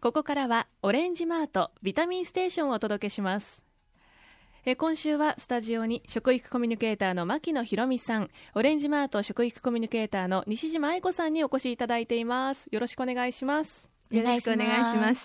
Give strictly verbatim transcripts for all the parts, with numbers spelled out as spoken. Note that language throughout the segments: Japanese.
ここからはオレンジマートビタミンステーションをお届けします。え今週はスタジオに食育コミュニケーターの牧野博美さん、オレンジマート食育コミュニケーターの西島愛子さんにお越しいただいています。よろしくお願いします。 よろしくお願いします。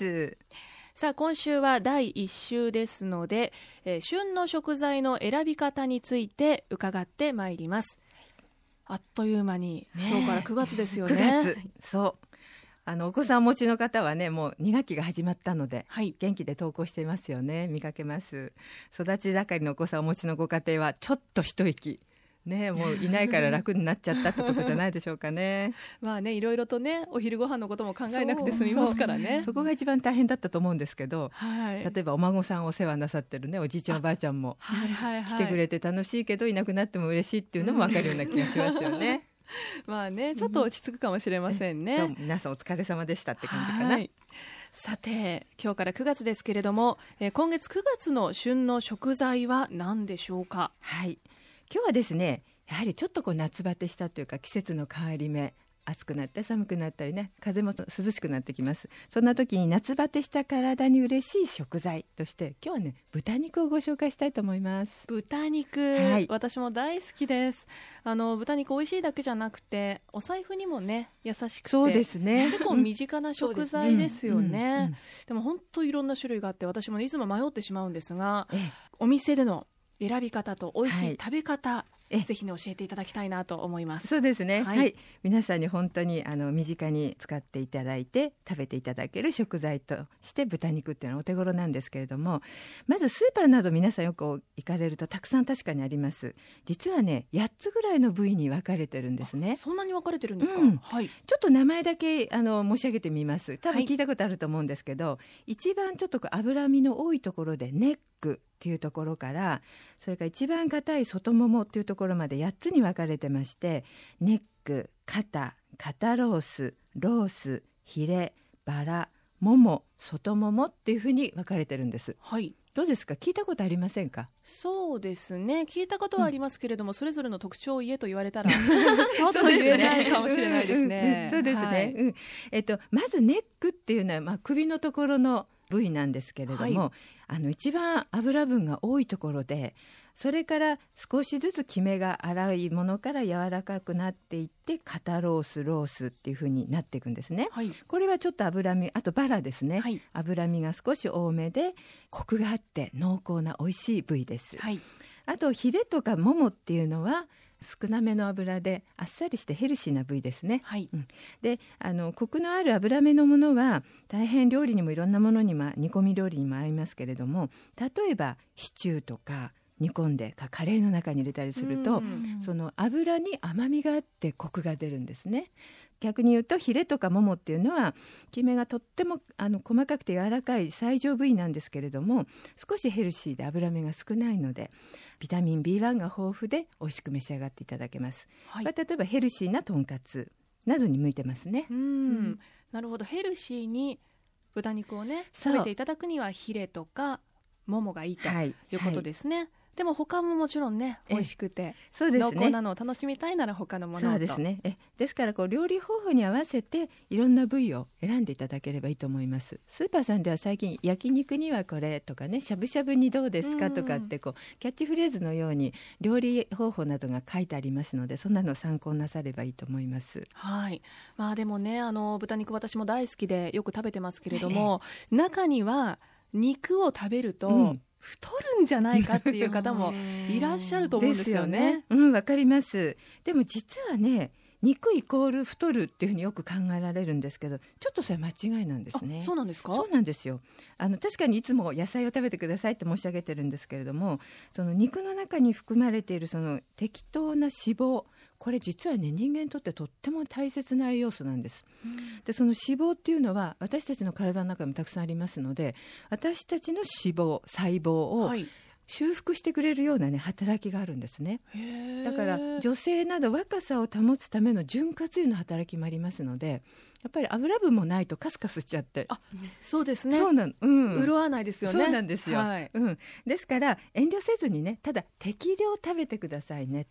さあ今週はだいいっ週ですので、えー、旬の食材の選び方について伺ってまいります。あっという間に、ね、今日からくがつですよね。 くがつ、そうあのお子さんお持ちの方はね、もうに学期が始まったので、はい、元気で登校していますよね。見かけます。育ち盛りのお子さんをお持ちのご家庭はちょっと一息ね、もういないから楽になっちゃったってことじゃないでしょうかね。 まあね、いろいろとね、お昼ご飯のことも考えなくて済みますからね。 そ, そこが一番大変だったと思うんですけど、 はい、 例えばお孫さんお世話なさってるね、おじいちゃんおばあちゃんも、はいはいはい、来てくれて楽しいけどいなくなっても嬉しいっていうのも分かるような気がしますよね。 まあね、ちょっと落ち着くかもしれませんね、 うん、皆さんお疲れ様でしたって感じかな。はい、 さて今日からくがつですけれども、えー、今月くがつの旬の食材は何でしょうか。 はい、今日はですね、やはりちょっとこう夏バテしたというか、季節の変わり目、暑くなったり寒くなったりね、風も涼しくなってきます。そんな時に夏バテした体に嬉しい食材として今日はね、豚肉をご紹介したいと思います。 豚肉、はい、私も大好きです。あの豚肉美味しいだけじゃなくてお財布にもね優しくて、 そうですね、 結構身近な食材ですよね。でも本当いろんな種類があって、私も、ね、いつも迷ってしまうんですが、ええ、お店での選び方と美味しい食べ方、はい、ぜひね教えていただきたいなと思います。 そうですね、はいはい、皆さんに本当にあの身近に使っていただいて食べていただける食材として豚肉っていうのはお手頃なんですけれども、まずスーパーなど皆さんよく行かれるとたくさん確かにあります。実はねやっつぐらいの部位に分かれてるんですね。 そんなに分かれてるんですか。 うん、 はい、 ちょっと名前だけあの申し上げてみます。多分聞いたことあると思うんですけど、はい、一番ちょっとこう脂身の多いところでネックっていうところから、それから一番硬い外ももっていうところまでやっつに分かれてまして、ネック、肩、肩ロース、ロース、ヒレ、バラ、もも、外ももっていうふうに分かれてるんです。 はい、 どうですか、聞いたことありませんか。 そうですね、聞いたことはありますけれども、うん、それぞれの特徴を言えと言われたらちょっと言えないかもしれないですね。 そうですね、うん、えっと、まずネックっていうのは、まあ、首のところの部位なんですけれども、はい、あの一番脂分が多いところで、それから少しずつきめが粗いものから柔らかくなっていって、肩ロースロースっていう風になっていくんですね。はい、これはちょっと脂身、あとバラですね、はい、脂身が少し多めでコクがあって濃厚な美味しい部位です。はい、あとヒレとかももっていうのは少なめの油であっさりしてヘルシーな部位ですね。はい、うん、であのコクのある油目のものは大変料理にもいろんなものにも、煮込み料理にも合いますけれども、例えばシチューとか煮込んでカレーの中に入れたりすると、その油に甘みがあってコクが出るんですね。逆に言うとヒレとかももっていうのはきめがとってもあの細かくて柔らかい最上部位なんですけれども、少しヘルシーで脂身が少ないのでビタミン ビーワン が豊富で美味しく召し上がっていただけます。はい、例えばヘルシーなとんかつなどに向いてますね。 うん、うん、なるほど。ヘルシーに豚肉をね食べていただくにはヒレとかももがいいということですね。はいはい、でも他ももちろんね美味しくて、そうですね、濃厚なのを楽しみたいなら他のものと。 そうですね、えですからこう料理方法に合わせていろんな部位を選んでいただければいいと思います。スーパーさんでは最近焼肉にはこれとかね、しゃぶしゃぶにどうですかとかってこうキャッチフレーズのように料理方法などが書いてありますので、そんなのを参考になさればいいと思います。 はい、まあ、でもねあの豚肉私も大好きでよく食べてますけれども、ええ、中には肉を食べると、うん、太るんじゃないかっていう方もいらっしゃると思うんですよね。 ですよね。うん、わかります。でも実はね、肉イコール太るっていうふうによく考えられるんですけど、ちょっとそれ間違いなんですね。 あ、そうなんですか。 そうなんですよ。あの確かにいつも野菜を食べてくださいって申し上げてるんですけれども、その肉の中に含まれているその適当な脂肪、これ実はね人間にとってとっても大切な栄養素なんです。でその脂肪っていうのは私たちの体の中にもたくさんありますので、私たちの脂肪細胞を、はい、修復してくれるような、ね、働きがあるんですね。だから女性など若さを保つための潤滑油の働きもありますので、やっぱり油分もないとカスカスしちゃって、 あ、そうですね、 そうなの、うん、 潤わないですよね。 そうなんですよ、はい、うん、ですから遠慮せずにね、ただ適量食べてくださいねと。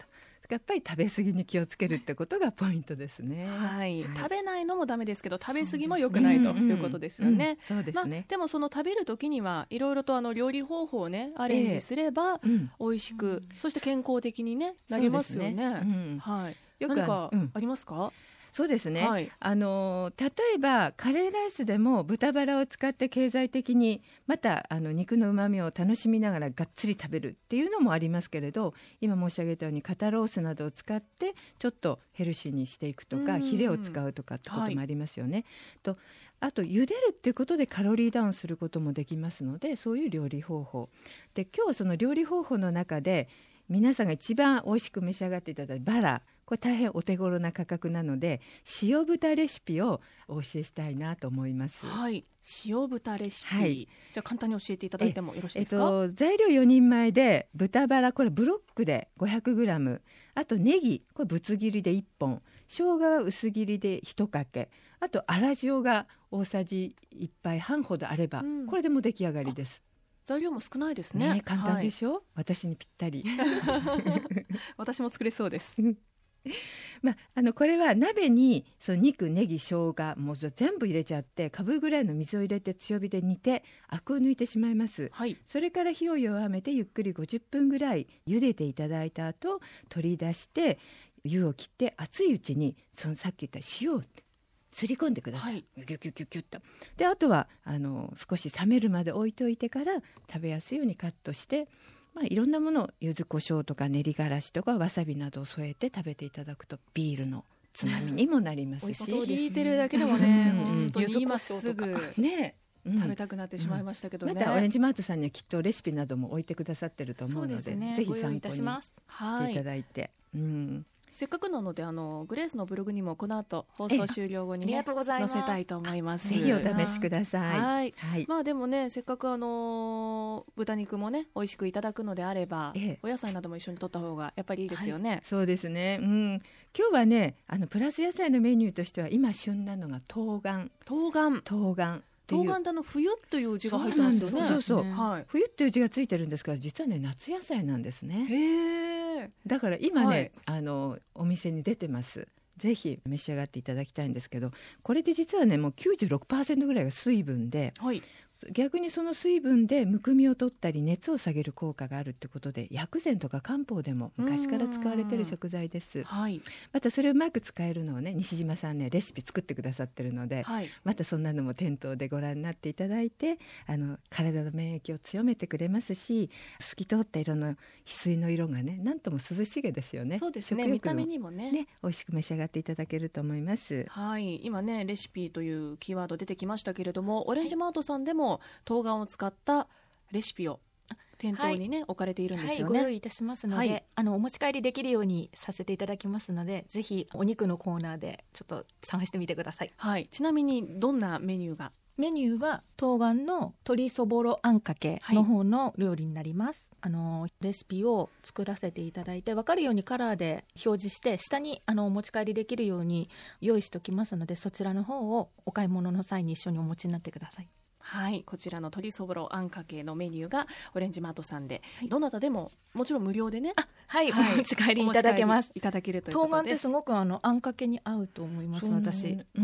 やっぱり食べ過ぎに気をつけるってことがポイントですね。 はい、 はい、 食べないのもダメですけど食べ過ぎも良くないということですよね。 そうですね。 まあ、でもその食べる時にはいろいろとあの料理方法をねアレンジすれば美味しく、えー、そして健康的に、ね、なりますよね。 ね、うん、 はい、 よく何かありますか？ そうですね、 はい、 あの例えばカレーライスでも豚バラを使って経済的にまたあの肉のうまみを楽しみながらがっつり食べるっていうのもありますけれど、今申し上げたように肩ロースなどを使ってちょっとヘルシーにしていくとか、ヒレを使うとかってこともありますよね、はい、とあと茹でるっていうことでカロリーダウンすることもできますので、そういう料理方法で、今日はその料理方法の中で皆さんが一番美味しく召し上がっていただいたバラ、これ大変お手頃な価格なので塩豚レシピをお教えしたいなと思います。 はい、塩豚レシピ、はい、じゃあ簡単に教えていただいてもよろしいですか？ えっと、材料よにんまえで豚バラ、これブロックで ごひゃくグラム、 あとネギ、これぶつ切りでいっぽん、生姜は薄切りでいちかけ、あと粗塩が大さじいっぱいはんほどあれば、うん、これでも出来上がりです。 材料も少ないですね。 ね、簡単でしょ、はい、私にぴったり私も作れそうですまあ、あのこれは鍋にその肉、ネギ、生姜もう全部入れちゃってかぶぐらいの水を入れて強火で煮てアクを抜いてしまいます、はい、それから火を弱めてゆっくりごじゅっぷんぐらい茹でていただいた後取り出して湯を切って熱いうちにそのさっき言った塩をすり込んでください、はい、ギュギュギュギュギュッと。であとはあの少し冷めるまで置いといてから食べやすいようにカットして、まあ、いろんなもの、柚子胡椒とか練りがらしとかわさびなどを添えて食べていただくとビールのつまみにもなりますし、 聞いてるだけでもね、本当に今すぐね、うん、食べたくなってしまいましたけどね、 またオレンジマートさんにはきっとレシピなども置いてくださってると思うの で, で、ね、ぜひ参考にしていただいて、はい、うん、 せっかくなのであのグレースのブログにもこの後放送終了後に、ね、載せたいと思います。 ぜひお試しください。 はい、はい、まあでもね、せっかくあの豚肉もね美味しくいただくのであれば、ええ、お野菜なども一緒に取った方がやっぱりいいですよね。はい、 そうですね、うん、今日はねあのプラス野菜のメニューとしては今旬なのが冬瓜冬瓜冬瓜冬瓜ってあの冬という字が入ってますよね。 そうそうそう、はい、冬っていう字がついてるんですから実はね夏野菜なんですね。 へー、 だから今ね、はい、あのお店に出てます。ぜひ召し上がっていただきたいんですけど、これで実はねもう きゅうじゅうろくパーセント ぐらいが水分で、はい、逆にその水分でむくみを取ったり熱を下げる効果があるってことで薬膳とか漢方でも昔から使われている食材です、はい、またそれをうまく使えるのをね西島さんねレシピ作ってくださってるので、はい、またそんなのも店頭でご覧になっていただいてあの体の免疫を強めてくれますし、透き通った色の翡翠の色がねなんとも涼しげですよね。 そうですね、見た目にも ね, ね美味しく召し上がっていただけると思います。 はい、今ねレシピというキーワード出てきましたけれども、オレンジマートさんでも冬瓜を使ったレシピを店頭にね、はい、置かれているんですよね。 はい、ご用意いたしますので、はい、あのお持ち帰りできるようにさせていただきますので、ぜひお肉のコーナーでちょっと探してみてください。 はい、ちなみにどんなメニューが？ メニューは冬瓜の鶏そぼろあんかけの方の料理になります、はい、あのレシピを作らせていただいて分かるようにカラーで表示して下にあのお持ち帰りできるように用意しておきますので、そちらの方をお買い物の際に一緒にお持ちになってください。 はい、こちらの鶏そぼろあんかけのメニューがオレンジマートさんで、はい、どなたでももちろん無料でね、 あ、はい、はい、お持ち帰りいただけます。 いただけるということです。 冬瓜ってすごくあのあんかけに合うと思います。私、 うん、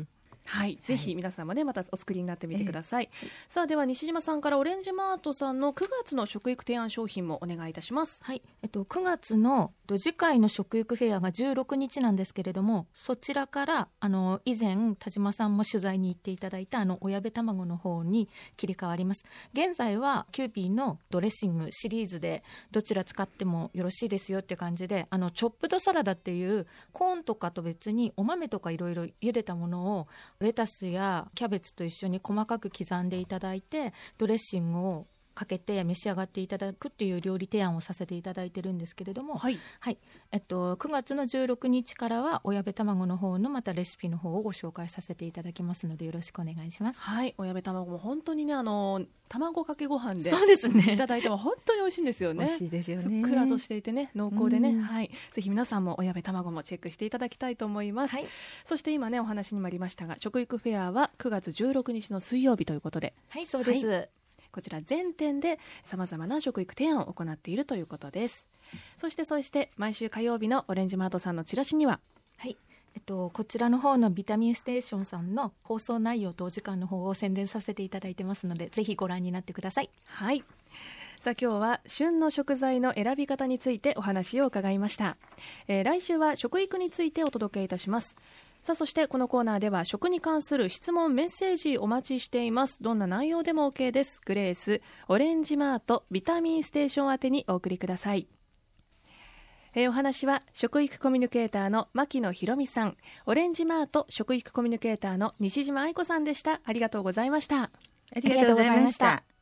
はい、ぜひ皆さんもねまたお作りになってみてください、えー、さあでは西島さんからオレンジマートさんのくがつの食育提案商品もお願いいたします。 はい、えっと、くがつの次回の食育フェアがじゅうろくにちなんですけれども、そちらからあの以前田島さんも取材に行っていただいたあのおやべ卵の方に切り替わります。現在はキューピーのドレッシングシリーズでどちら使ってもよろしいですよって感じで、あのチョップドサラダっていうコーンとかと別にお豆とかいろいろ茹でたものをレタスやキャベツと一緒に細かく刻んでいただいてドレッシングをかけて召し上がっていただくっていう料理提案をさせていただいてるんですけれども、はいはい、えっと、くがつのじゅうろくにちからはおやべ卵の方のまたレシピの方をご紹介させていただきますのでよろしくお願いします。 はい、おやべ卵も本当にねあの卵かけご飯でそうですねいただいても本当に美味しいんですよね。 美味しいですよね。 ふっくらとしていてね濃厚でね、はい、ぜひ皆さんもおやべ卵もチェックしていただきたいと思います、はい、そして今ねお話にもありましたが食育フェアはくがつじゅうろくにちの水曜日ということで、 はいそうです、はい、 こちら全店でさまざまな食育提案を行っているということです。 そしてそして毎週火曜日のオレンジマートさんのチラシには、 はい、えっと、こちらの方のビタミンステーションさんの放送内容とお時間の方を宣伝させていただいてますので、ぜひご覧になってください。 はい。さあ今日は旬の食材の選び方についてお話を伺いました。えー、来週は食育についてお届けいたします。さあそしてこのコーナーでは食に関する質問メッセージお待ちしています。どんな内容でも OK です。グレースオレンジマートビタミンステーション宛てにお送りください。えー、お話は食育コミュニケーターの牧野博美さん、オレンジマート食育コミュニケーターの西島愛子さんでした。ありがとうございました。 ありがとうございました。